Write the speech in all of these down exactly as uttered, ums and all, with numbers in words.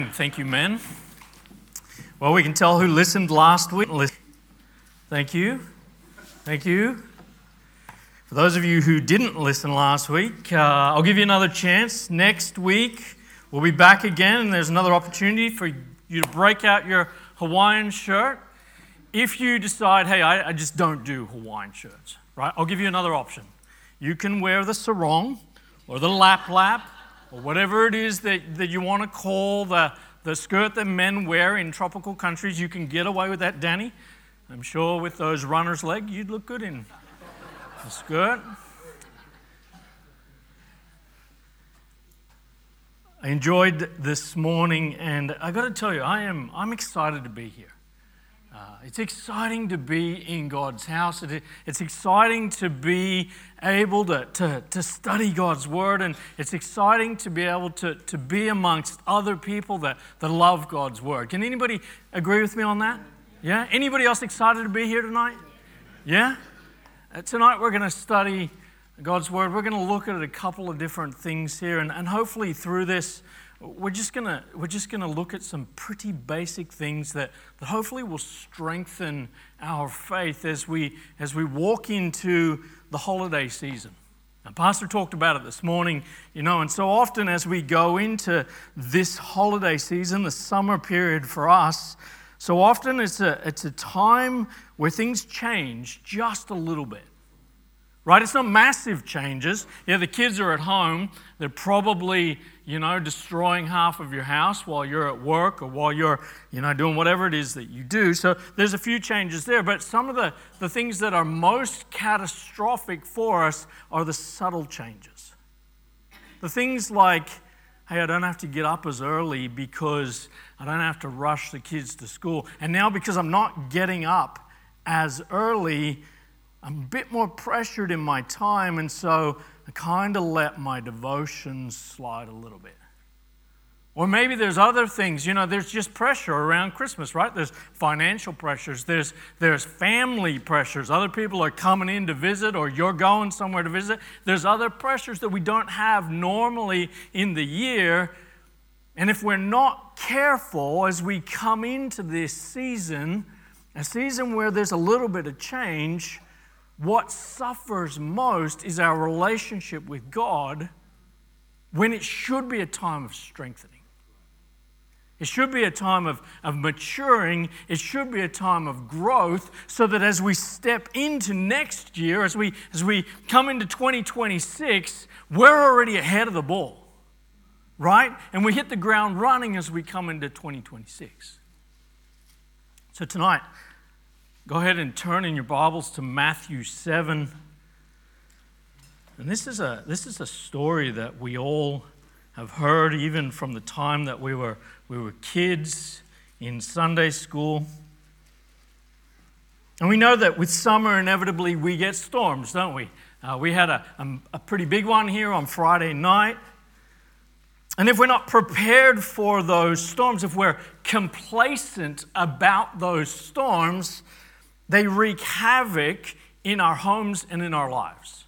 Thank you, men. Well, we can tell who listened last week. Thank you. Thank you. For those of you who didn't listen last week, uh, I'll give you another chance. Next week, we'll be back again, and there's another opportunity for you to break out your Hawaiian shirt. If you decide, hey, I, I just don't do Hawaiian shirts, right? I'll give you another option. You can wear the sarong or the lap lap, or whatever it is that, that you want to call the, the skirt that men wear in tropical countries. You can get away with that, Danny. I'm sure with those runner's leg, you'd look good in a skirt. I enjoyed this morning, and I got to tell you, I am I'm excited to be here. Uh, it's exciting to be in God's house. It, it's exciting to be able to, to, to study God's Word, and it's exciting to be able to, to be amongst other people that, that love God's Word. Can anybody agree with me on that? Yeah? Anybody else excited to be here tonight? Yeah? Uh, tonight we're going to study God's Word. We're going to look at a couple of different things here, and, and hopefully through this, We're just gonna we're just gonna look at some pretty basic things that, that hopefully will strengthen our faith as we as we walk into the holiday season. Now, Pastor talked about it this morning, you know, and so often as we go into this holiday season, the summer period for us, so often it's a it's a time where things change just a little bit. Right? It's not massive changes. Yeah, the kids are at home. They're probably, you know, destroying half of your house while you're at work or while you're, you know, doing whatever it is that you do. So there's a few changes there. But some of the, the things that are most catastrophic for us are the subtle changes. The things like, hey, I don't have to get up as early because I don't have to rush the kids to school. And now because I'm not getting up as early, I'm a bit more pressured in my time, and so I kind of let my devotions slide a little bit. Or maybe there's other things, you know, there's just pressure around Christmas, right? There's financial pressures, there's there's family pressures. Other people are coming in to visit, or you're going somewhere to visit. There's other pressures that we don't have normally in the year. And if we're not careful as we come into this season, a season where there's a little bit of change, what suffers most is our relationship with God when it should be a time of strengthening. It should be a time of, of maturing. It should be a time of growth so that as we step into next year, as we, as we come into twenty twenty-six, we're already ahead of the ball, right? And we hit the ground running as we come into twenty twenty-six. So tonight, go ahead and turn in your Bibles to Matthew seven. And this is a this is a story that we all have heard even from the time that we were we were kids in Sunday school. And we know that with summer inevitably we get storms, don't we? Uh, we had a, a, a pretty big one here on Friday night. And if we're not prepared for those storms, if we're complacent about those storms, they wreak havoc in our homes and in our lives.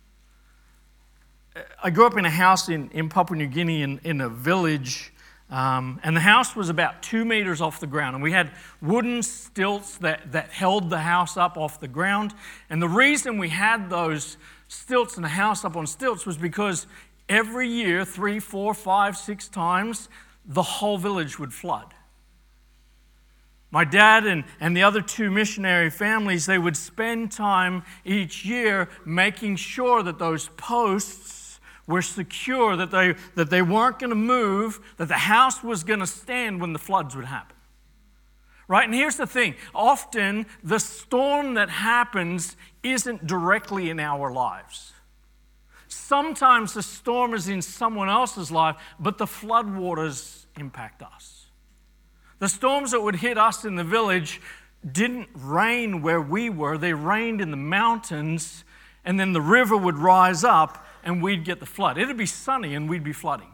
I grew up in a house in, in Papua New Guinea in, in a village, um, and the house was about two meters off the ground. And we had wooden stilts that, that held the house up off the ground. And the reason we had those stilts and the house up on stilts was because every year, three, four, five, six times, the whole village would flood. My dad and, and the other two missionary families, they would spend time each year making sure that those posts were secure, that they, that they weren't going to move, that the house was going to stand when the floods would happen. Right? And here's the thing. Often, the storm that happens isn't directly in our lives. Sometimes the storm is in someone else's life, but the floodwaters impact us. The storms that would hit us in the village didn't rain where we were. They rained in the mountains, and then the river would rise up, and we'd get the flood. It'd be sunny, and we'd be flooding.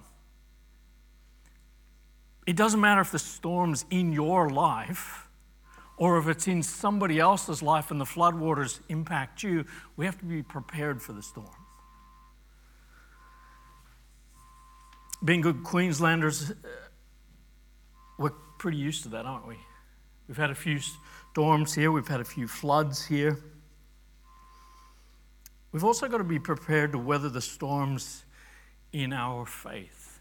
It doesn't matter if the storm's in your life or if it's in somebody else's life and the floodwaters impact you. We have to be prepared for the storm. Being good Queenslanders, we're pretty used to that, aren't we? We've had a few storms here. We've had a few floods here. We've also got to be prepared to weather the storms in our faith.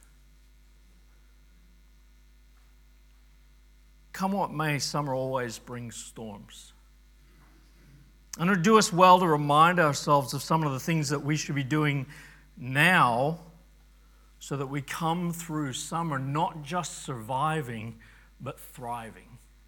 Come what may, summer always brings storms. And it would do us well to remind ourselves of some of the things that we should be doing now so that we come through summer not just surviving, but thriving.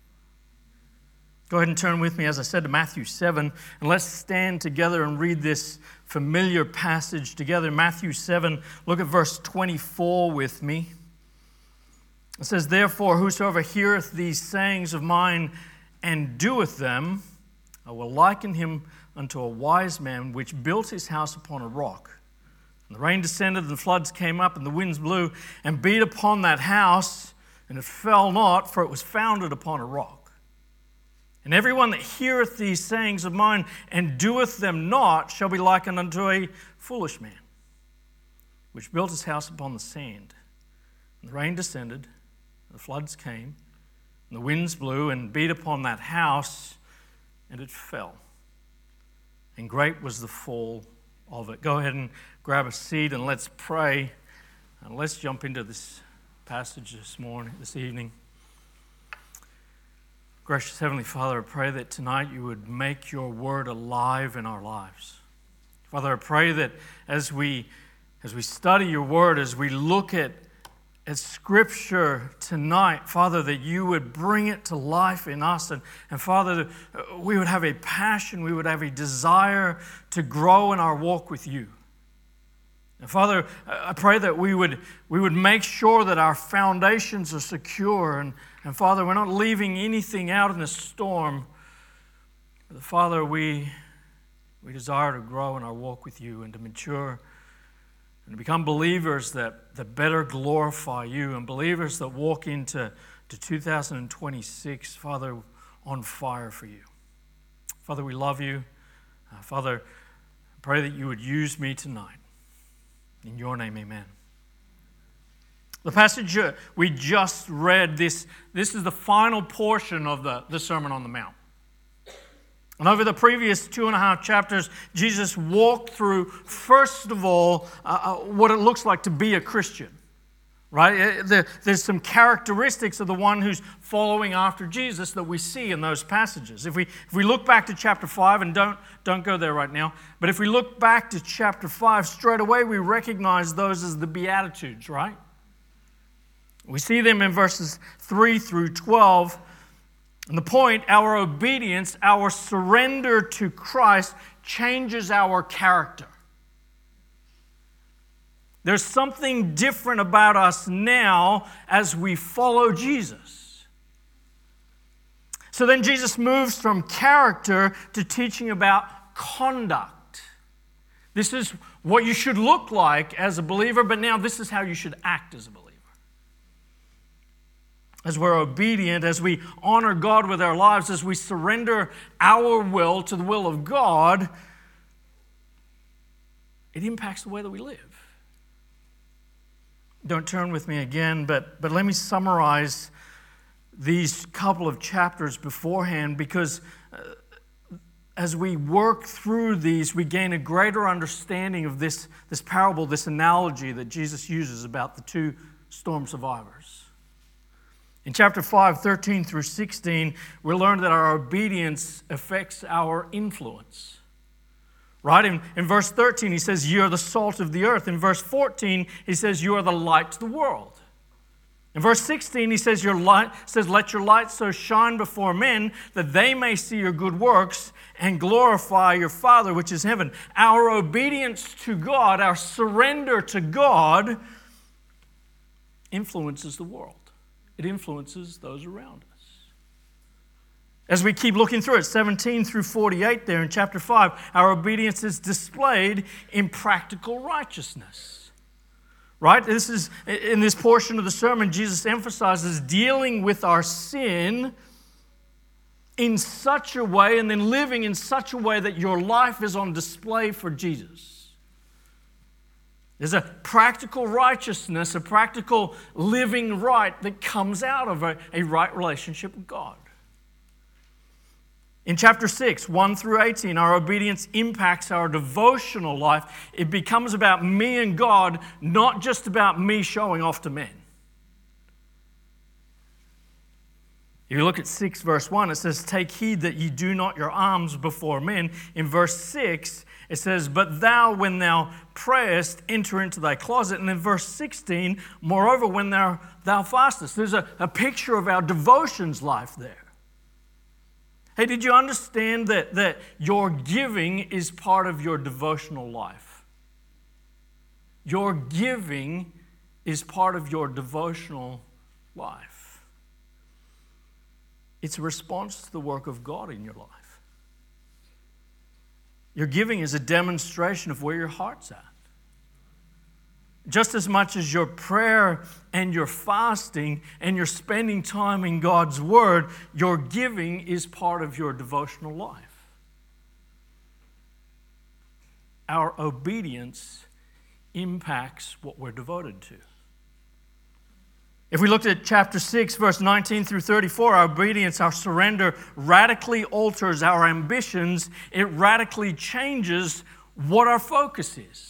Go ahead and turn with me, as I said, to Matthew seven, and let's stand together and read this familiar passage together. Matthew seven, look at verse twenty-four with me. It says, "Therefore, whosoever heareth these sayings of mine and doeth them, I will liken him unto a wise man which built his house upon a rock. And the rain descended, and the floods came up, and the winds blew and beat upon that house, and it fell not, for it was founded upon a rock. And everyone that heareth these sayings of mine and doeth them not shall be likened unto a foolish man, which built his house upon the sand. And the rain descended, and the floods came, and the winds blew and beat upon that house, and it fell. And great was the fall of it." Go ahead and grab a seat and let's pray. And let's jump into this passage this morning, this evening. Gracious Heavenly Father, I pray that tonight you would make your word alive in our lives. Father, I pray that as we as we study your word, as we look at, at Scripture tonight, Father, that you would bring it to life in us. And, and Father, we would have a passion, we would have a desire to grow in our walk with you. And Father, I pray that we would we would make sure that our foundations are secure. And, and Father, we're not leaving anything out in the storm. But Father, we, we desire to grow in our walk with you and to mature and to become believers that, that better glorify you, and believers that walk into to two thousand twenty-six, Father, on fire for you. Father, we love you. Uh, Father, I pray that you would use me tonight. In your name, amen. The passage we just read, this, this is the final portion of the, the Sermon on the Mount. And over the previous two and a half chapters, Jesus walked through, first of all, uh, uh, what it looks like to be a Christian. Right? There, there's some characteristics of the one who's following after Jesus that we see in those passages. If we if we look back to chapter five, and don't, don't go there right now, but if we look back to chapter five, straight away we recognize those as the Beatitudes, right? We see them in verses three through twelve. And the point, our obedience, our surrender to Christ changes our character. There's something different about us now as we follow Jesus. So then Jesus moves from character to teaching about conduct. This is what you should look like as a believer, but now this is how you should act as a believer. As we're obedient, as we honor God with our lives, as we surrender our will to the will of God, it impacts the way that we live. Don't turn with me again, but, but let me summarize these couple of chapters beforehand, because uh, as we work through these, we gain a greater understanding of this, this parable, this analogy that Jesus uses about the two storm survivors. In chapter five, thirteen through sixteen, we learn that our obedience affects our influence. Right? In, in verse thirteen, he says, "You are the salt of the earth." In verse fourteen, he says, "You are the light to the world." In verse sixteen, he says, "Your light says, let your light so shine before men that they may see your good works and glorify your Father which is in heaven." Our obedience to God, our surrender to God, influences the world. It influences those around us. As we keep looking through it, seventeen through forty-eight there in chapter five, our obedience is displayed in practical righteousness. Right? This is, in this portion of the sermon, Jesus emphasizes dealing with our sin in such a way, and then living in such a way that your life is on display for Jesus. There's a practical righteousness, a practical living right that comes out of a, a right relationship with God. In chapter six, one through eighteen, our obedience impacts our devotional life. It becomes about me and God, not just about me showing off to men. If you look at six verse one, it says, "Take heed that ye do not your alms before men." In verse six, it says, "But thou, when thou prayest, enter into thy closet." And in verse sixteen, "Moreover, when thou, thou fastest." There's a, a picture of our devotions life there. Hey, did you understand that, that your giving is part of your devotional life? Your giving is part of your devotional life. It's a response to the work of God in your life. Your giving is a demonstration of where your heart's at. Just as much as your prayer and your fasting and your spending time in God's Word, your giving is part of your devotional life. Our obedience impacts what we're devoted to. If we looked at chapter six, verse nineteen through thirty-four, our obedience, our surrender radically alters our ambitions. It radically changes what our focus is.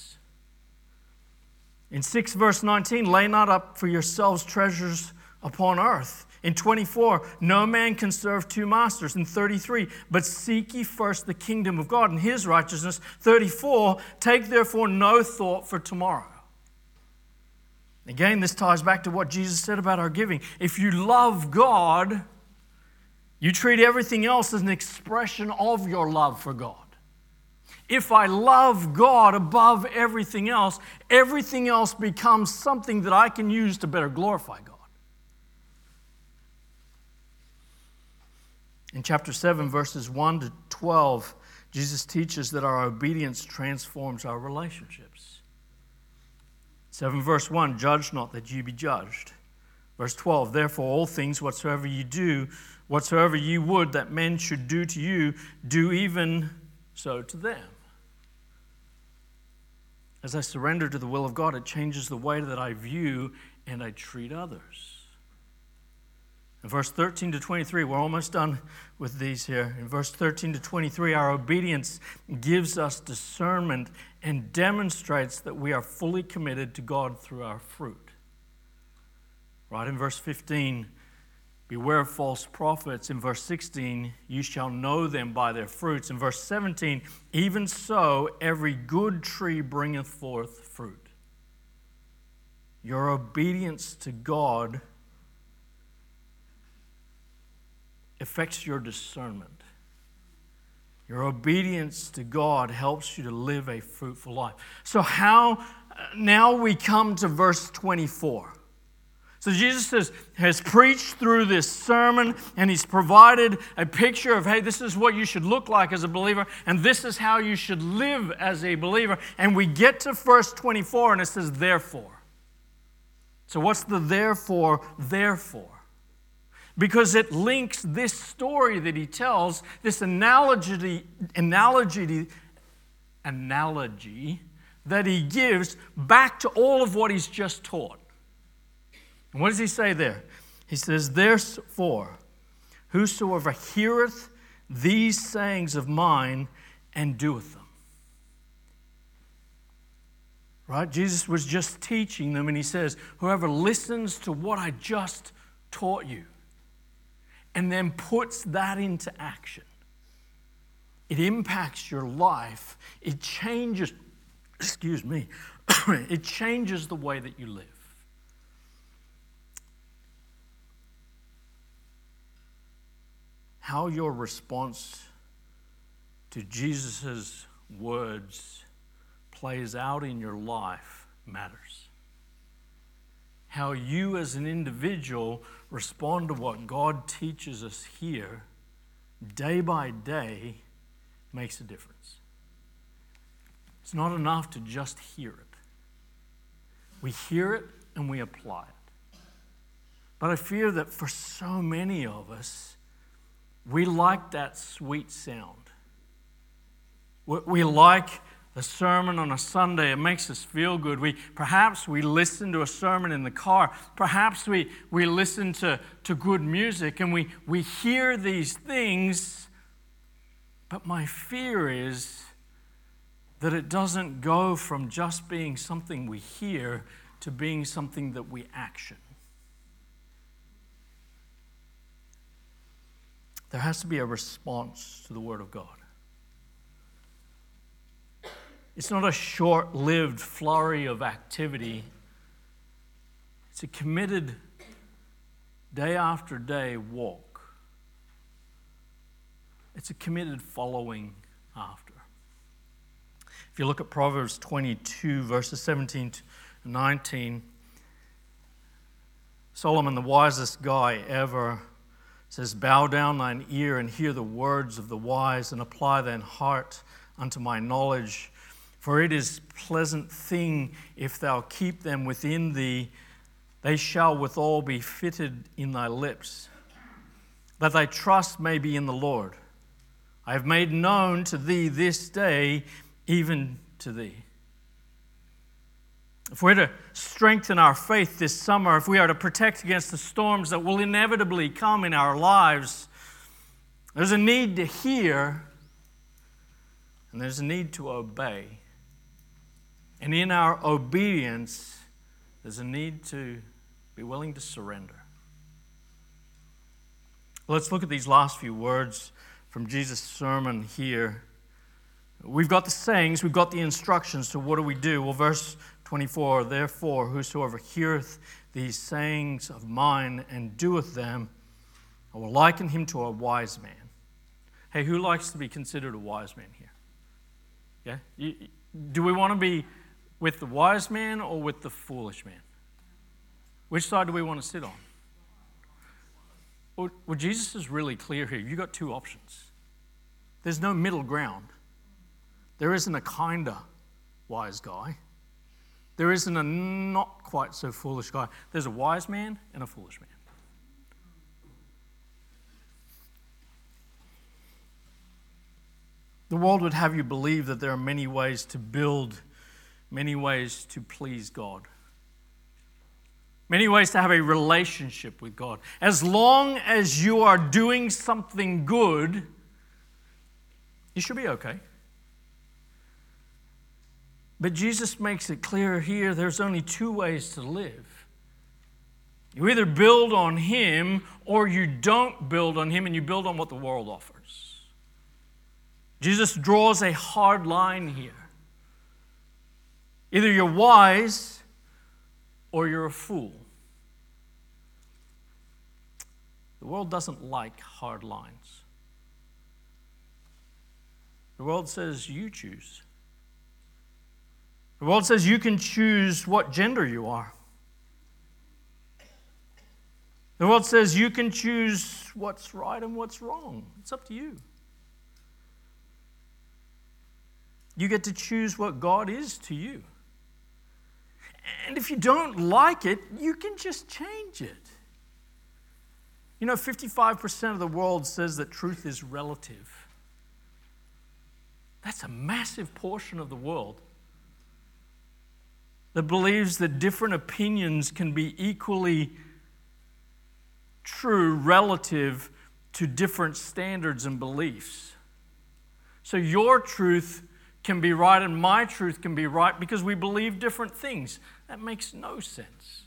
In six verse nineteen, "Lay not up for yourselves treasures upon earth." In twenty-four, "No man can serve two masters." In thirty-three, "But seek ye first the kingdom of God and His righteousness." thirty-four, "Take therefore no thought for tomorrow." Again, this ties back to what Jesus said about our giving. If you love God, you treat everything else as an expression of your love for God. If I love God above everything else, everything else becomes something that I can use to better glorify God. In chapter seven, verses one to twelve, Jesus teaches that our obedience transforms our relationships. seven verse one, "Judge not that ye be judged." Verse twelve, "Therefore all things whatsoever ye do, whatsoever ye would that men should do to you, do even so to them." As I surrender to the will of God, it changes the way that I view and I treat others. In verse thirteen to twenty-three, we're almost done with these here. In verse thirteen to twenty-three, our obedience gives us discernment and demonstrates that we are fully committed to God through our fruit. Right in verse fifteen, "Beware of false prophets." In verse sixteen, "You shall know them by their fruits." In verse seventeen, "Even so, every good tree bringeth forth fruit." Your obedience to God affects your discernment. Your obedience to God helps you to live a fruitful life. So how, now we come to verse twenty-four. So Jesus has, has preached through this sermon, and he's provided a picture of, hey, this is what you should look like as a believer, and this is how you should live as a believer. And we get to verse twenty-four, and it says, "Therefore." So what's the therefore, therefore? Because it links this story that he tells, this analogy, analogy, analogy that he gives back to all of what he's just taught. And what does he say there? He says, "Therefore, whosoever heareth these sayings of mine and doeth them." Right? Jesus was just teaching them, and he says, whoever listens to what I just taught you and then puts that into action, it impacts your life. It changes, excuse me, it changes the way that you live. How your response to Jesus' words plays out in your life matters. How you as an individual respond to what God teaches us here day by day makes a difference. It's not enough to just hear it. We hear it and we apply it. But I fear that for so many of us, we like that sweet sound. We like the sermon on a Sunday. It makes us feel good. We perhaps we listen to a sermon in the car. Perhaps we, we listen to, to good music, and we, we hear these things. But my fear is that it doesn't go from just being something we hear to being something that we action. There has to be a response to the Word of God. It's not a short-lived flurry of activity. It's a committed, day after day walk. It's a committed following after. If you look at Proverbs twenty-two, verses seventeen to nineteen, Solomon, the wisest guy ever, says, "Bow down thine ear and hear the words of the wise, and apply thine heart unto my knowledge. For it is a pleasant thing if thou keep them within thee. They shall withal be fitted in thy lips, that thy trust may be in the Lord. I have made known to thee this day, even to thee." If we're to strengthen our faith this summer, if we are to protect against the storms that will inevitably come in our lives, there's a need to hear, and there's a need to obey. And in our obedience, there's a need to be willing to surrender. Let's look at these last few words from Jesus' sermon here. We've got the sayings, we've got the instructions, so what do we do? Well, verse twenty-four, "Therefore, whosoever heareth these sayings of mine and doeth them, I will liken him to a wise man." Hey, who likes to be considered a wise man here? Yeah? You, do we want to be with the wise man or with the foolish man? Which side do we want to sit on? Well, well Jesus is really clear here. You've got two options. There's no middle ground. There isn't a kinder wise guy. There isn't a not quite so foolish guy. There's a wise man and a foolish man. The world would have you believe that there are many ways to build, many ways to please God, many ways to have a relationship with God. As long as you are doing something good, you should be okay. But Jesus makes it clear here there's only two ways to live. You either build on Him or you don't build on Him and you build on what the world offers. Jesus draws a hard line here. Either you're wise or you're a fool. The world doesn't like hard lines. The world says you choose. The world says you can choose what gender you are. The world says you can choose what's right and what's wrong. It's up to you. You get to choose what God is to you. And if you don't like it, you can just change it. You know, fifty-five percent of the world says that truth is relative. That's a massive portion of the world that believes that different opinions can be equally true relative to different standards and beliefs. So your truth can be right and my truth can be right because we believe different things. That makes no sense.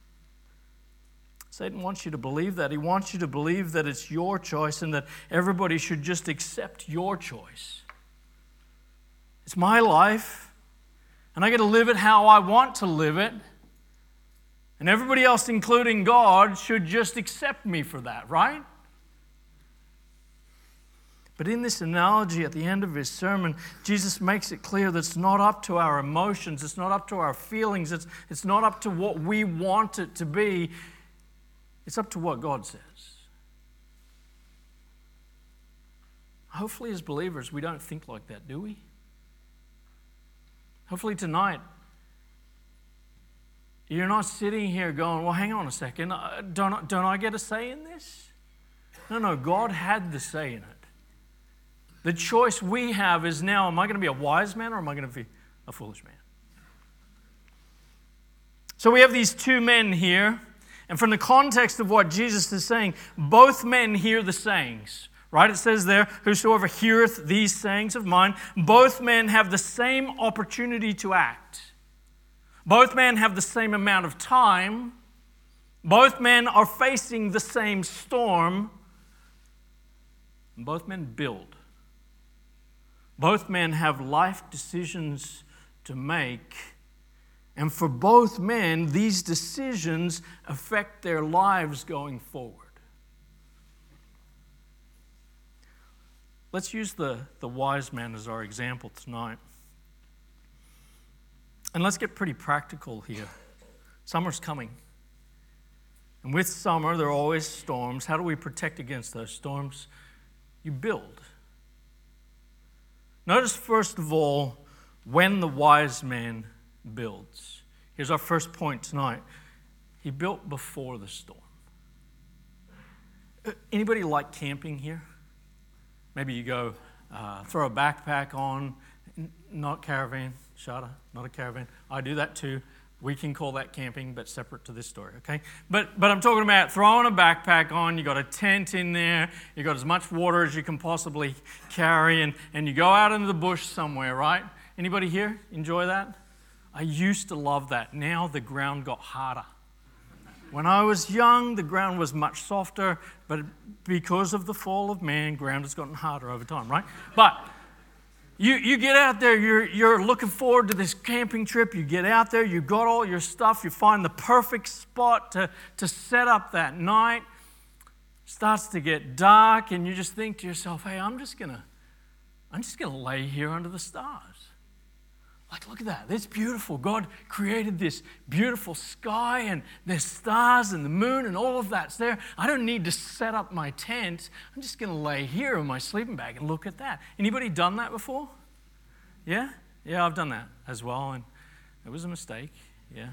Satan wants you to believe that. He wants you to believe that it's your choice and that everybody should just accept your choice. It's my life, and I get to live it how I want to live it. And everybody else, including God, should just accept me for that, right? But in this analogy at the end of his sermon, Jesus makes it clear that it's not up to our emotions, it's not up to our feelings, it's, it's not up to what we want it to be, it's up to what God says. Hopefully as believers we don't think like that, do we? Hopefully tonight you're not sitting here going, well, hang on a second, don't, don't I get a say in this? No, no, God had the say in it. The choice we have is now, am I going to be a wise man or am I going to be a foolish man? So we have these two men here, and from the context of what Jesus is saying, both men hear the sayings, right? It says there, whosoever heareth these sayings of mine, both men have the same opportunity to act. Both men have the same amount of time. Both men are facing the same storm. And both men build. Both men have life decisions to make. And for both men, these decisions affect their lives going forward. Let's use the, the wise man as our example tonight. And let's get pretty practical here. Summer's coming. And with summer, there are always storms. How do we protect against those storms? You build. Notice, first of all, when the wise man builds. Here's our first point tonight. He built before the storm. Anybody like camping here? Maybe you go uh, throw a backpack on, not caravan, Shada, not a caravan. I do that too. We can call that camping, but separate to this story, okay? But but I'm talking about throwing a backpack on, you got a tent in there, you got as much water as you can possibly carry, and, and you go out into the bush somewhere, right? Anybody here enjoy that? I used to love that. Now the ground got harder. When I was young, the ground was much softer, but because of the fall of man, ground has gotten harder over time, right? But You you get out there, you're, you're looking forward to this camping trip, you get out there, you got all your stuff, you find the perfect spot to, to set up that night. Starts to get dark and you just think to yourself, hey, I'm just gonna, I'm just gonna lay here under the stars. Like, look at that, that's beautiful. God created this beautiful sky and there's stars and the moon and all of that's there. I don't need to set up my tent. I'm just going to lay here in my sleeping bag and look at that. Anybody done that before? Yeah? Yeah, I've done that as well, and it was a mistake. Yeah.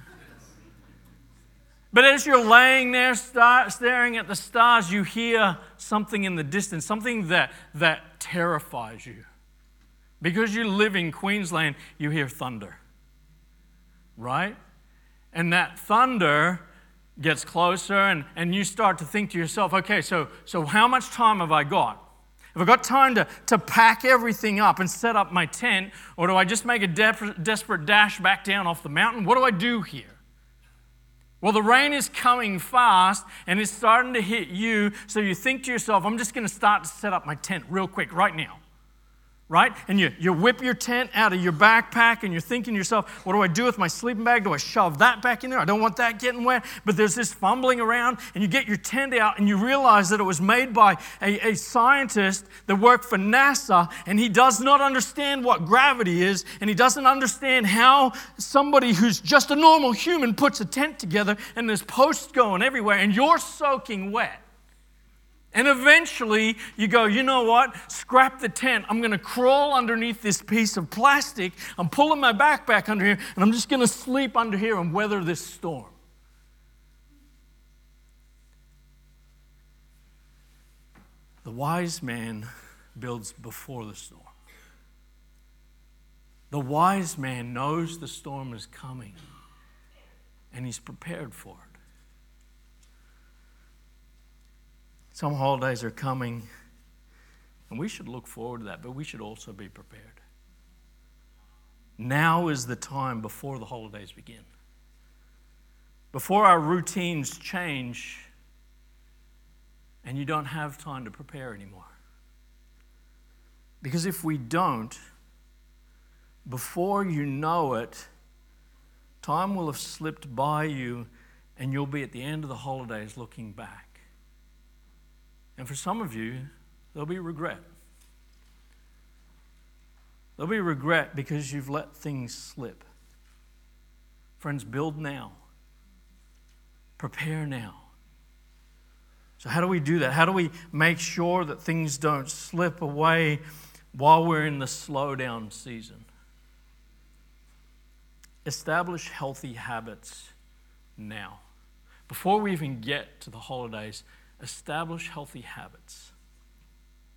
But as you're laying there star- staring at the stars, you hear something in the distance, something that, that terrifies you. Because you live in Queensland, you hear thunder, right? And that thunder gets closer, and, and you start to think to yourself, okay, so, so how much time have I got? Have I got time to, to pack everything up and set up my tent, or do I just make a de- desperate dash back down off the mountain? What do I do here? Well, the rain is coming fast, and it's starting to hit you, so you think to yourself, I'm just going to start to set up my tent real quick right now. Right? And you, you whip your tent out of your backpack and you're thinking to yourself, what do I do with my sleeping bag? Do I shove that back in there? I don't want that getting wet. But there's this fumbling around and you get your tent out and you realize that it was made by a, a scientist that worked for NASA, and he does not understand what gravity is, and he doesn't understand how somebody who's just a normal human puts a tent together, and there's posts going everywhere and you're soaking wet. And eventually you go, you know what? Scrap the tent. I'm going to crawl underneath this piece of plastic. I'm pulling my backpack under here, and I'm just going to sleep under here and weather this storm. The wise man builds before the storm. The wise man knows the storm is coming, and he's prepared for it. Some holidays are coming, and we should look forward to that, but we should also be prepared. Now is the time before the holidays begin. Before our routines change, and you don't have time to prepare anymore. Because if we don't, before you know it, time will have slipped by you, and you'll be at the end of the holidays looking back. And for some of you, there'll be regret. There'll be regret because you've let things slip. Friends, build now. Prepare now. So how do we do that? How do we make sure that things don't slip away while we're in the slowdown season? Establish healthy habits now. Before we even get to the holidays, establish healthy habits.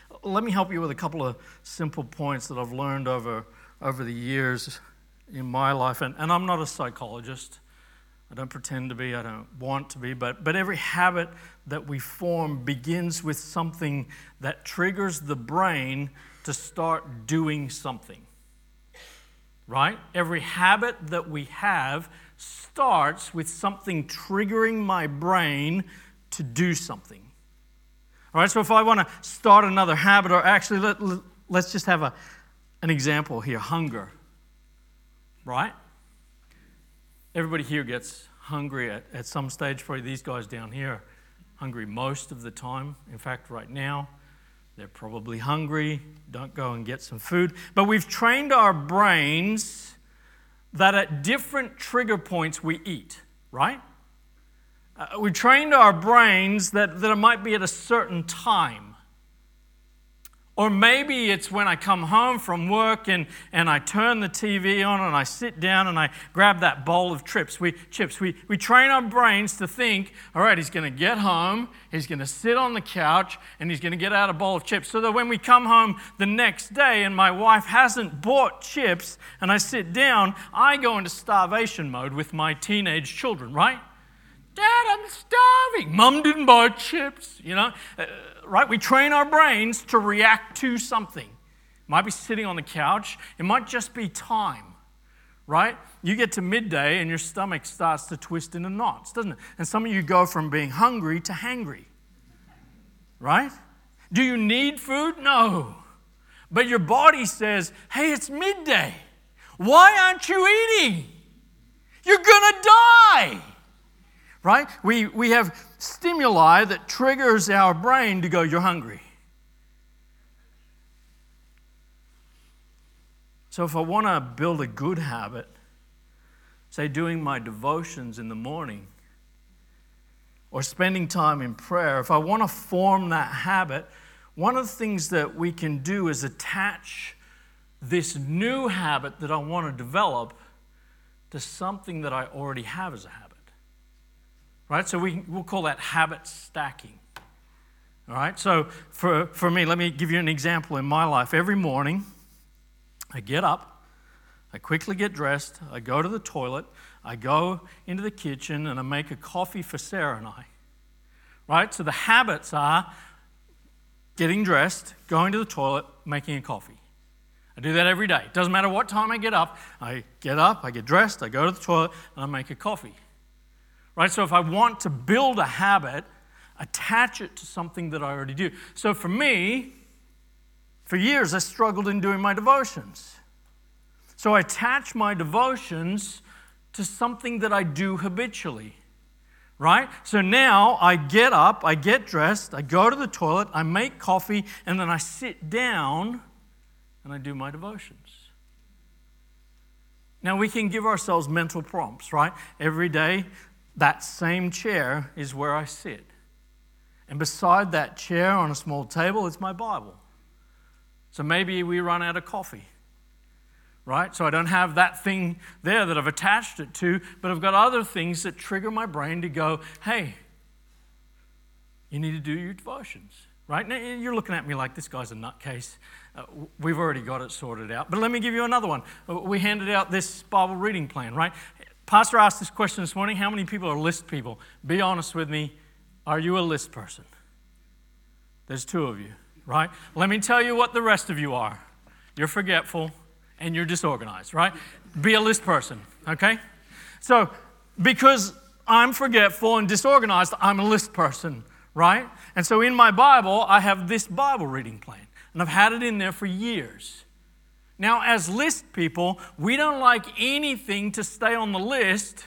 Let me help you with a couple of simple points that I've learned over, over the years in my life. And, and I'm not a psychologist. I don't pretend to be. I don't want to be. But, but every habit that we form begins with something that triggers the brain to start doing something. Right? Every habit that we have starts with something triggering my brain to do something. All right, so if I want to start another habit, or actually let, let's just have a, an example here, hunger. Right? Everybody here gets hungry at, at some stage. Probably these guys down here are hungry most of the time. In fact, right now, they're probably hungry. Don't go and get some food. But we've trained our brains that at different trigger points we eat, right? Uh, we trained our brains that, that it might be at a certain time. Or maybe it's when I come home from work and, and I turn the T V on and I sit down and I grab that bowl of chips. We, chips. We, we train our brains to think, all right, he's going to get home, he's going to sit on the couch, and he's going to get out a bowl of chips. So that when we come home the next day and my wife hasn't bought chips and I sit down, I go into starvation mode with my teenage children, right? Dad, I'm starving. Mom didn't buy chips, you know. Uh, right? We train our brains to react to something. It might be sitting on the couch. It might just be time, right? You get to midday and your stomach starts to twist into knots, doesn't it? And some of you go from being hungry to hangry, right? Do you need food? No. But your body says, hey, it's midday. Why aren't you eating? You're going to die. Right? We, we have stimuli that triggers our brain to go, you're hungry. So if I want to build a good habit, say doing my devotions in the morning or spending time in prayer, if I want to form that habit, one of the things that we can do is attach this new habit that I want to develop to something that I already have as a habit. Right, so we, we'll call that habit stacking. All right, so for, for me, let me give you an example in my life. Every morning, I get up, I quickly get dressed, I go to the toilet, I go into the kitchen, and I make a coffee for Sarah and I. Right, so the habits are getting dressed, going to the toilet, making a coffee. I do that every day. It doesn't matter what time I get up. I get up, I get dressed, I go to the toilet, and I make a coffee. Right, so if I want to build a habit, attach it to something that I already do. So for me, for years I struggled in doing my devotions. So I attach my devotions to something that I do habitually. Right? So now I get up, I get dressed, I go to the toilet, I make coffee, and then I sit down and I do my devotions. Now we can give ourselves mental prompts, right? Every day, that same chair is where I sit. And beside that chair on a small table is my Bible. So maybe we run out of coffee, right? So I don't have that thing there that I've attached it to, but I've got other things that trigger my brain to go, hey, you need to do your devotions, right? Now, you're looking at me like this guy's a nutcase. Uh, we've already got it sorted out. But let me give you another one. We handed out this Bible reading plan, right? Pastor asked this question this morning, how many people are list people? Be honest with me, are you a list person? There's two of you, right? Let me tell you what the rest of you are. You're forgetful and you're disorganized, right? Be a list person, okay? So, because I'm forgetful and disorganized, I'm a list person, right? And so in my Bible, I have this Bible reading plan, and I've had it in there for years. Now, as list people, we don't like anything to stay on the list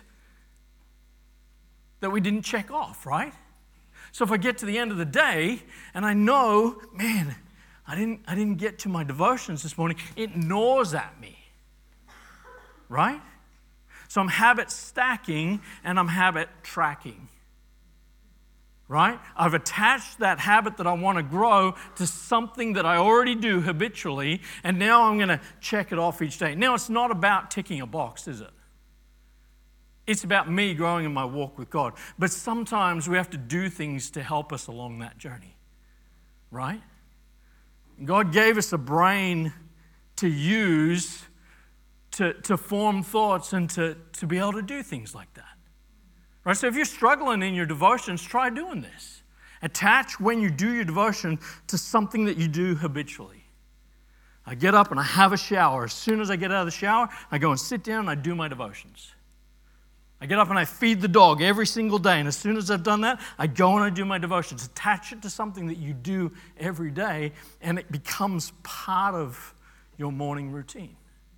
that we didn't check off, right? So if I get to the end of the day and I know, man, I didn't, I didn't get to my devotions this morning, it gnaws at me, right? So I'm habit stacking and I'm habit tracking. Right? I've attached that habit that I want to grow to something that I already do habitually, and now I'm going to check it off each day. Now, it's not about ticking a box, is it? It's about me growing in my walk with God. But sometimes we have to do things to help us along that journey. Right? God gave us a brain to use to, to form thoughts and to, to be able to do things like that. Right? So if you're struggling in your devotions, try doing this. Attach when you do your devotion to something that you do habitually. I get up and I have a shower. As soon as I get out of the shower, I go and sit down and I do my devotions. I get up and I feed the dog every single day. And as soon as I've done that, I go and I do my devotions. Attach it to something that you do every day, and it becomes part of your morning routine.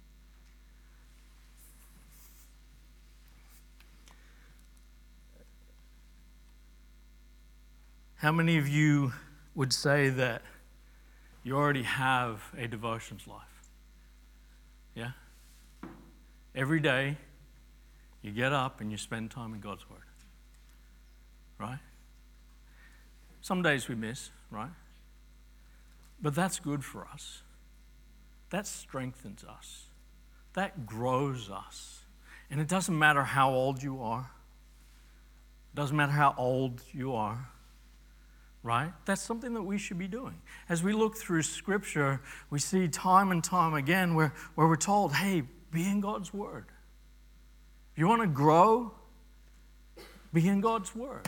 How many of you would say that you already have a devotions life? Yeah? Every day, you get up and you spend time in God's Word. Right? Some days we miss, right? But that's good for us. That strengthens us. That grows us. And it doesn't matter how old you are. It doesn't matter how old you are. Right? That's something that we should be doing. As we look through Scripture, we see time and time again where, where we're told, hey, be in God's Word. If you want to grow, be in God's Word.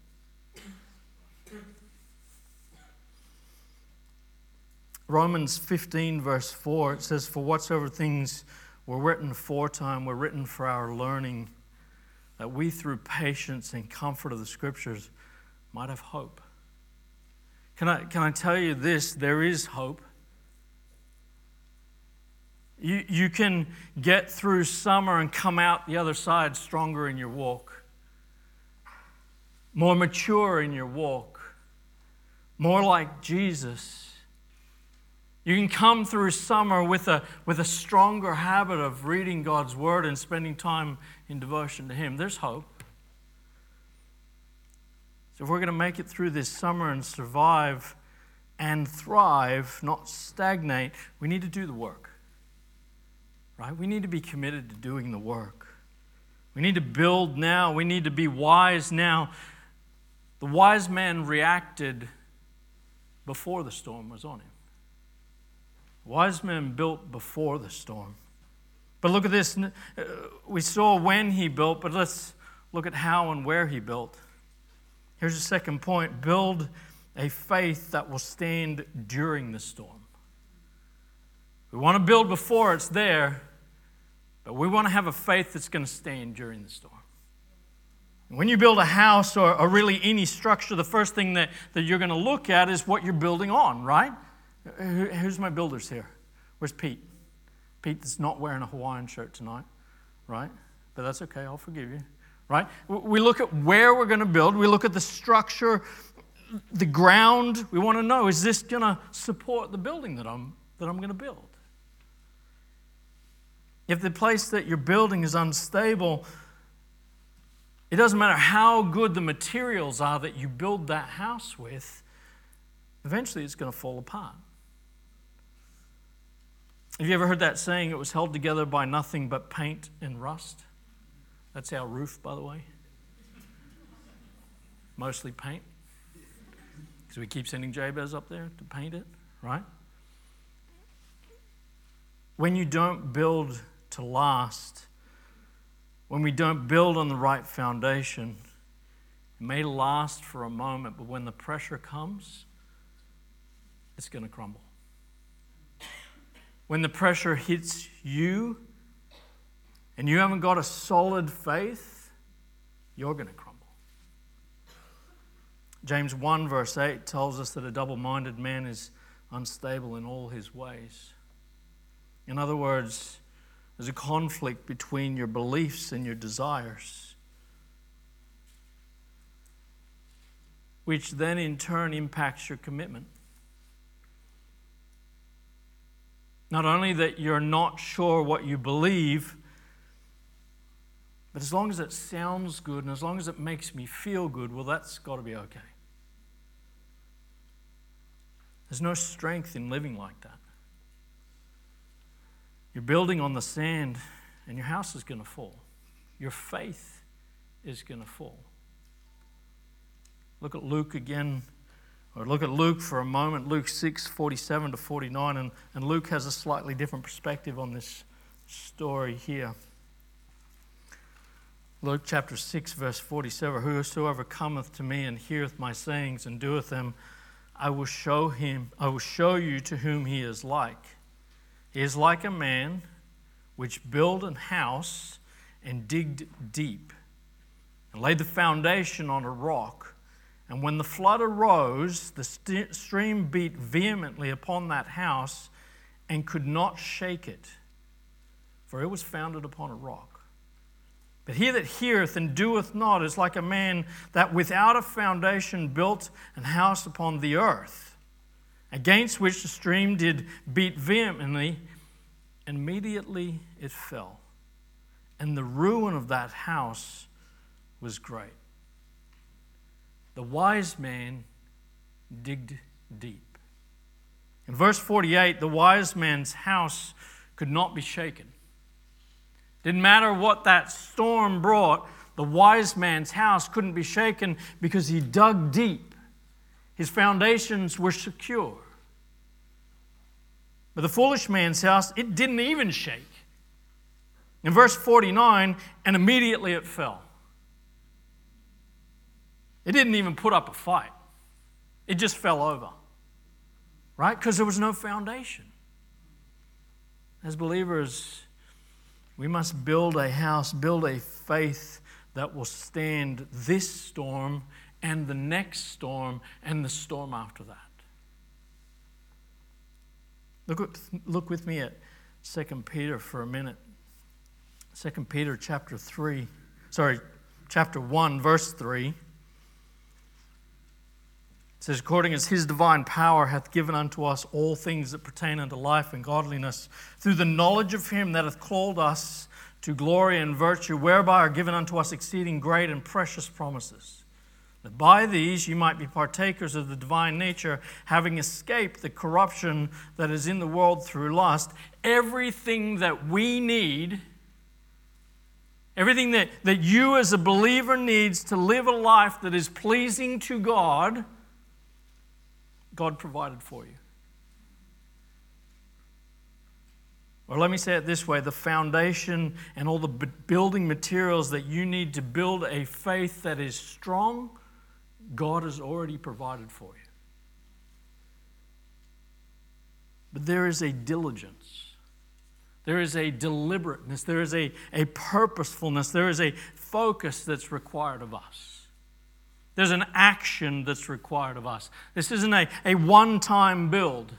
Romans fifteen, verse four, it says, for whatsoever things were written aforetime were written for our learning, that we through patience and comfort of the Scriptures might have hope. Can I, can I tell you this? There is hope. You, you can get through summer and come out the other side stronger in your walk, more mature in your walk, more like Jesus. You can come through summer with a, with a stronger habit of reading God's Word and spending time in devotion to Him. There's hope. So if we're going to make it through this summer and survive and thrive, not stagnate, we need to do the work. Right? We need to be committed to doing the work. We need to build now. We need to be wise now. The wise man reacted before the storm was on him. Wise men built before the storm. But look at this. We saw when he built, but let's look at how and where he built. Here's the second point. Build a faith that will stand during the storm. We want to build before it's there, but we want to have a faith that's going to stand during the storm. When you build a house or, or really any structure, the first thing that, that you're going to look at is what you're building on, right? Who, who's my builders here? Where's Pete? Pete that's not wearing a Hawaiian shirt tonight, right? But that's okay, I'll forgive you. Right? We look at where we're going to build. We look at the structure, the ground. We want to know, is this going to support the building that I'm, that I'm going to build? If the place that you're building is unstable, it doesn't matter how good the materials are that you build that house with, eventually it's going to fall apart. Have you ever heard that saying, it was held together by nothing but paint and rust? That's our roof, by the way. Mostly paint. Because we keep sending Jabez up there to paint it, right? When you don't build to last, when we don't build on the right foundation, it may last for a moment, but when the pressure comes, it's going to crumble. When the pressure hits you, and you haven't got a solid faith, you're going to crumble. James one verse eight tells us that a double-minded man is unstable in all his ways. In other words, there's a conflict between your beliefs and your desires, which then in turn impacts your commitment. Not only that you're not sure what you believe, but as long as it sounds good and as long as it makes me feel good, well, that's got to be okay. There's no strength in living like that. You're building on the sand and your house is going to fall. Your faith is going to fall. Look at Luke again, Or look at Luke for a moment, Luke six, forty-seven to forty-nine, and, and Luke has a slightly different perspective on this story here. Luke chapter six, verse forty-seven, whosoever cometh to me and heareth my sayings and doeth them, I will show him, I will show you to whom he is like. He is like a man which built an house and digged deep, and laid the foundation on a rock. And when the flood arose, the st- stream beat vehemently upon that house and could not shake it, for it was founded upon a rock. But he that heareth and doeth not is like a man that without a foundation built an house upon the earth, against which the stream did beat vehemently, and immediately it fell. And the ruin of that house was great. The wise man digged deep. In verse forty-eight, the wise man's house could not be shaken. Didn't matter what that storm brought, the wise man's house couldn't be shaken because he dug deep. His foundations were secure. But the foolish man's house, it didn't even shake. In verse forty-nine, and immediately it fell. It didn't even put up a fight. It just fell over. Right? Because there was no foundation. As believers, we must build a house, build a faith that will stand this storm and the next storm and the storm after that. Look, look with me at Second Peter for a minute. Second Peter chapter three, sorry, chapter one, verse three. It says, according as his divine power hath given unto us all things that pertain unto life and godliness, through the knowledge of him that hath called us to glory and virtue, whereby are given unto us exceeding great and precious promises, that by these you might be partakers of the divine nature, having escaped the corruption that is in the world through lust. Everything that we need, everything that, that you as a believer needs to live a life that is pleasing to God, God provided for you. Or let me say it this way, the foundation and all the building materials that you need to build a faith that is strong, God has already provided for you. But there is a diligence. There is a deliberateness. There is a, a purposefulness. There is a focus that's required of us. There's an action that's required of us. This isn't a, a one-time build.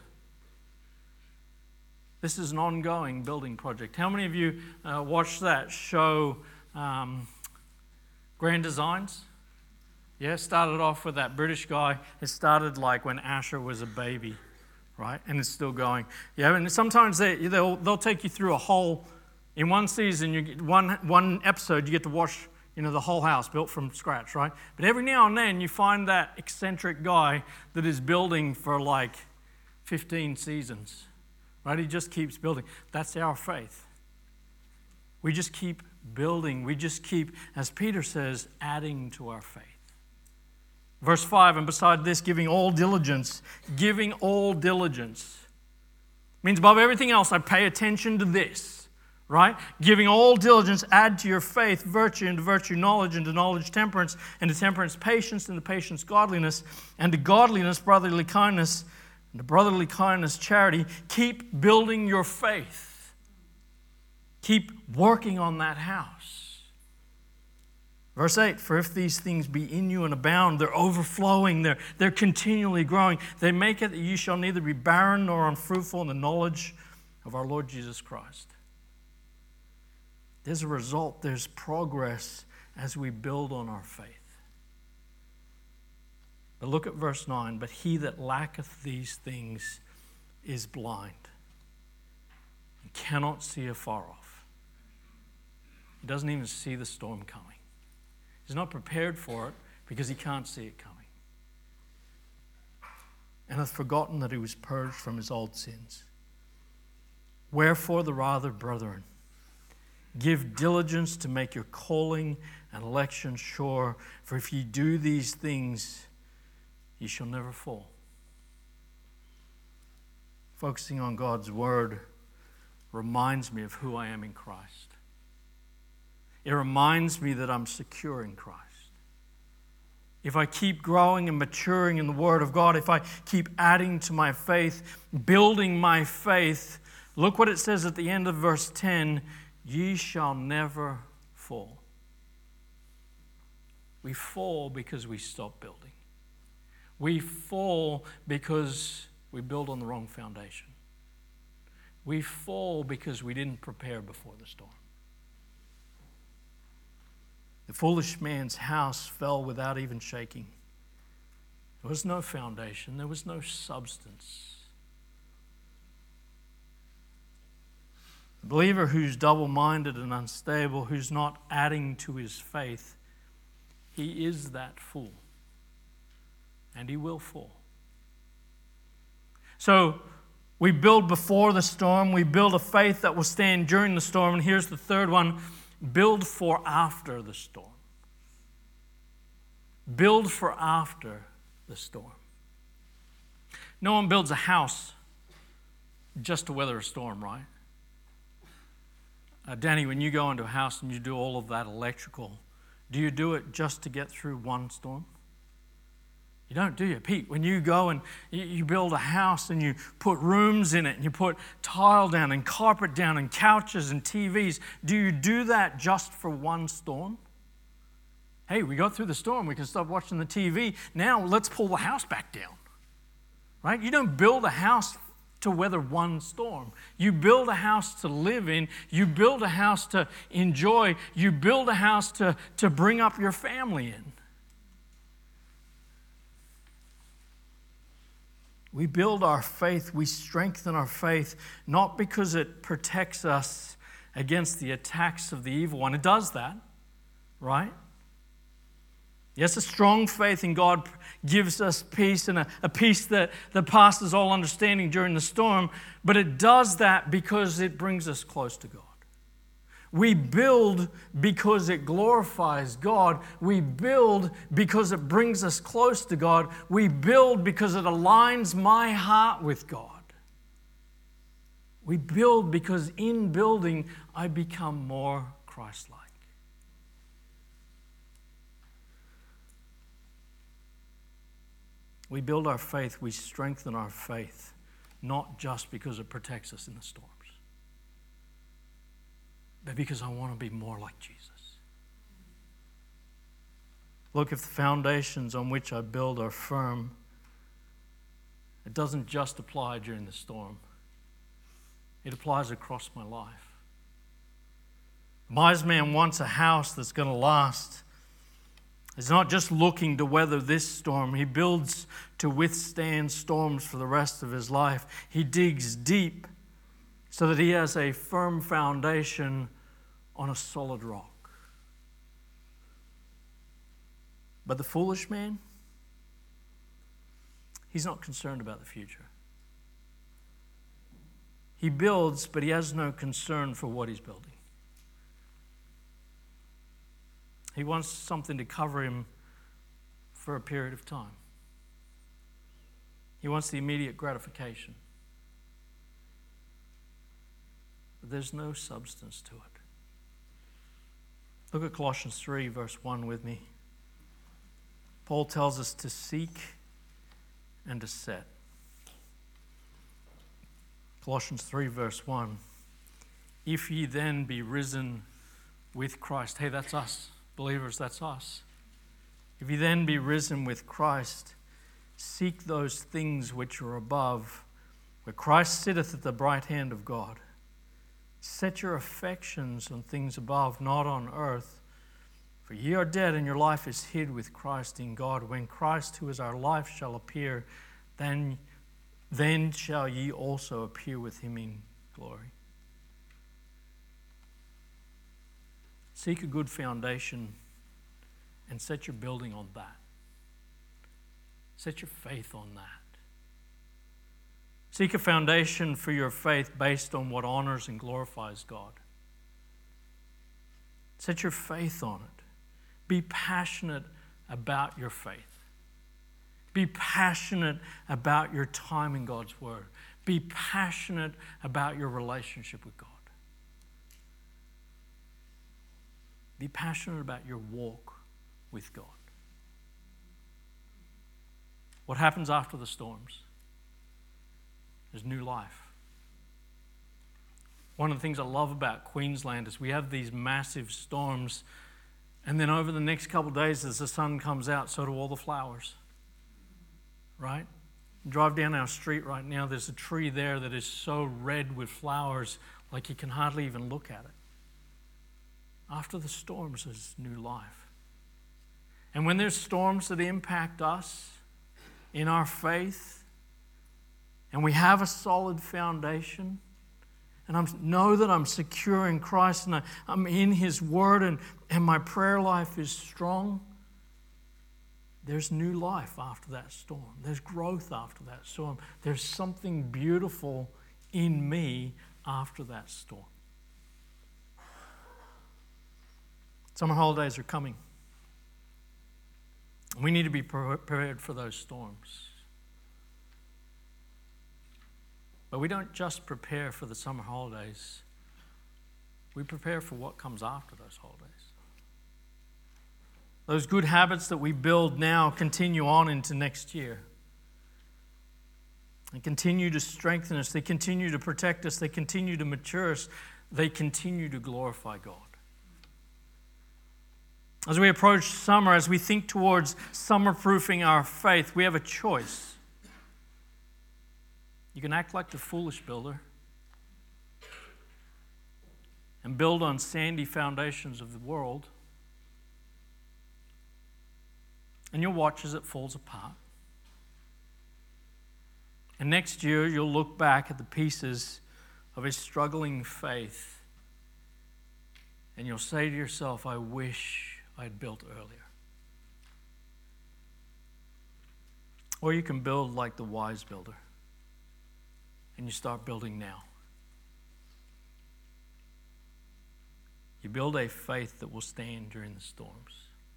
This is an ongoing building project. How many of you uh, watched that show, um, Grand Designs? Yeah, started off with that British guy. It started like when Asher was a baby, right? And it's still going. Yeah, and sometimes they, they'll, they'll take you through a whole, in one season, you get one, one episode, you get to watch, you know, the whole house built from scratch, right? But every now and then you find that eccentric guy that is building for like fifteen seasons, right? He just keeps building. That's our faith. We just keep building. We just keep, as Peter says, adding to our faith. Verse five, and beside this, giving all diligence. Giving all diligence. Means above everything else, I pay attention to this. Right? Giving all diligence, add to your faith virtue, and to virtue knowledge, and to knowledge temperance, and to temperance patience, and to patience godliness, and to godliness brotherly kindness, and to brotherly kindness charity. Keep building your faith. Keep working on that house. Verse eight, for if these things be in you and abound, they're overflowing, they're, they're continually growing. They make it that you shall neither be barren nor unfruitful in the knowledge of our Lord Jesus Christ. There's a result, there's progress as we build on our faith. But look at verse nine. But he that lacketh these things is blind and cannot see afar off. He doesn't even see the storm coming. He's not prepared for it because he can't see it coming. And hath forgotten that he was purged from his old sins. Wherefore the rather, brethren, give diligence to make your calling and election sure. For if ye do these things, ye shall never fall. Focusing on God's word reminds me of who I am in Christ. It reminds me that I'm secure in Christ. If I keep growing and maturing in the Word of God, if I keep adding to my faith, building my faith, look what it says at the end of verse ten, ye shall never fall. We fall because we stop building. We fall because we build on the wrong foundation. We fall because we didn't prepare before the storm. The foolish man's house fell without even shaking. There was no foundation. There was no substance. The believer who's double-minded and unstable, who's not adding to his faith, he is that fool. And he will fall. So we build before the storm. We build a faith that will stand during the storm. And here's the third one. Build for after the storm. Build for after the storm. No one builds a house just to weather a storm, right? Uh, Danny, when you go into a house and you do all of that electrical, do you do it just to get through one storm? You don't, do you? Pete, when you go and you build a house and you put rooms in it and you put tile down and carpet down and couches and T Vs, do you do that just for one storm? Hey, we got through the storm. We can stop watching the T V. Now let's pull the house back down. Right? You don't build a house to weather one storm. You build a house to live in. You build a house to enjoy. You build a house to, to bring up your family in. We build our faith, we strengthen our faith, not because it protects us against the attacks of the evil one. It does that, right? Yes, a strong faith in God gives us peace, and a, a peace that, that passes all understanding during the storm, but it does that because it brings us close to God. We build because it glorifies God. We build because it brings us close to God. We build because it aligns my heart with God. We build because in building, I become more Christ-like. We build our faith, we strengthen our faith, not just because it protects us in the storms, but because I want to be more like Jesus. Look, if the foundations on which I build are firm, it doesn't just apply during the storm. It applies across my life. The wise man wants a house that's going to last. He's not just looking to weather this storm. He builds to withstand storms for the rest of his life. He digs deep so that he has a firm foundation on a solid rock. But the foolish man, he's not concerned about the future. He builds, but he has no concern for what he's building. He wants something to cover him for a period of time. He wants the immediate gratification. But there's no substance to it. Look at Colossians three, verse one with me. Paul tells us to seek and to set. Colossians three, verse one. If ye then be risen with Christ. Hey, that's us. Believers, that's us. If ye then be risen with Christ, seek those things which are above, where Christ sitteth at the right hand of God. Set your affections on things above, not on earth. For ye are dead, and your life is hid with Christ in God. When Christ, who is our life, shall appear, then, then shall ye also appear with him in glory. Seek a good foundation and set your building on that. Set your faith on that. Seek a foundation for your faith based on what honors and glorifies God. Set your faith on it. Be passionate about your faith. Be passionate about your time in God's Word. Be passionate about your relationship with God. Be passionate about your walk with God. What happens after the storms? There's new life. One of the things I love about Queensland is we have these massive storms, and then over the next couple of days as the sun comes out, so do all the flowers. Right? Drive down our street right now, there's a tree there that is so red with flowers, like you can hardly even look at it. After the storms, there's new life. And when there's storms that impact us in our faith, and we have a solid foundation, and I know that I'm secure in Christ, and I, I'm in His Word, and, and my prayer life is strong, there's new life after that storm. There's growth after that storm. There's something beautiful in me after that storm. Summer holidays are coming. We need to be prepared for those storms. But we don't just prepare for the summer holidays. We prepare for what comes after those holidays. Those good habits that we build now continue on into next year. They continue to strengthen us. They continue to protect us. They continue to mature us. They continue to glorify God. As we approach summer, as we think towards summer-proofing our faith, we have a choice. You can act like the foolish builder and build on sandy foundations of the world, and you'll watch as it falls apart. And next year, you'll look back at the pieces of a struggling faith, and you'll say to yourself, I wish I had built earlier. Or you can build like the wise builder, and you start building now. You build a faith that will stand during the storms.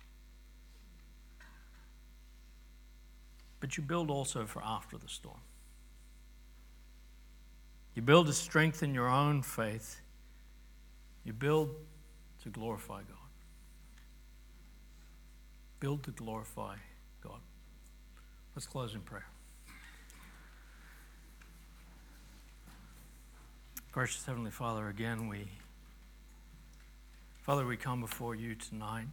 But you build also for after the storm. You build to strengthen your own faith. You build to glorify God. Build to glorify God. Let's close in prayer. Gracious Heavenly Father, again we, Father, we come before you tonight.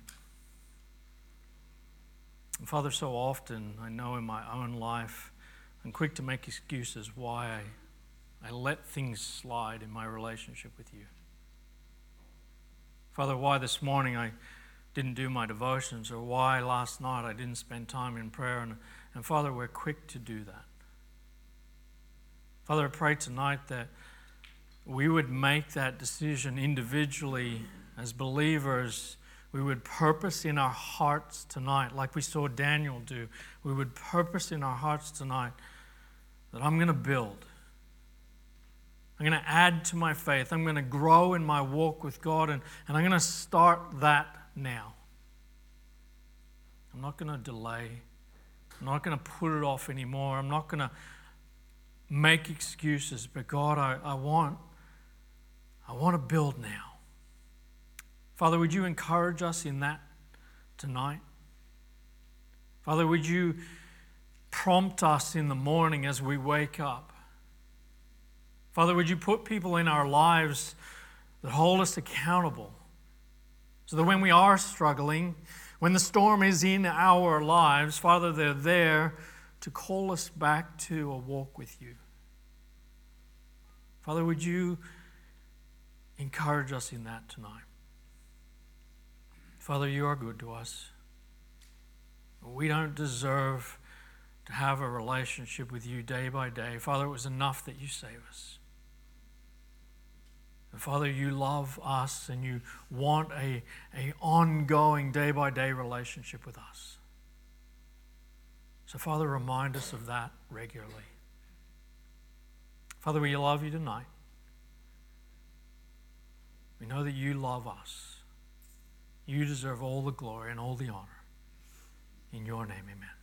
And Father, so often I know in my own life I'm quick to make excuses why I, I let things slide in my relationship with you. Father, why this morning I didn't do my devotions, or why last night I didn't spend time in prayer. And, and Father, we're quick to do that. Father, I pray tonight that we would make that decision individually as believers. We would purpose in our hearts tonight, like we saw Daniel do. We would purpose in our hearts tonight that I'm going to build. I'm going to add to my faith. I'm going to grow in my walk with God, and, and I'm going to start that now. I'm not going to delay. I'm not going to put it off anymore. I'm not going to make excuses. But God, I, I want, I want to build now. Father, would you encourage us in that tonight? Father, would you prompt us in the morning as we wake up? Father, would you put people in our lives that hold us accountable, so that when we are struggling, when the storm is in our lives, Father, they're there to call us back to a walk with you. Father, would you encourage us in that tonight? Father, you are good to us. We don't deserve to have a relationship with you day by day. Father, it was enough that you save us. And Father, you love us and you want a, a ongoing day-by-day relationship with us. So Father, remind us of that regularly. Father, we love you tonight. We know that you love us. You deserve all the glory and all the honor. In your name, amen.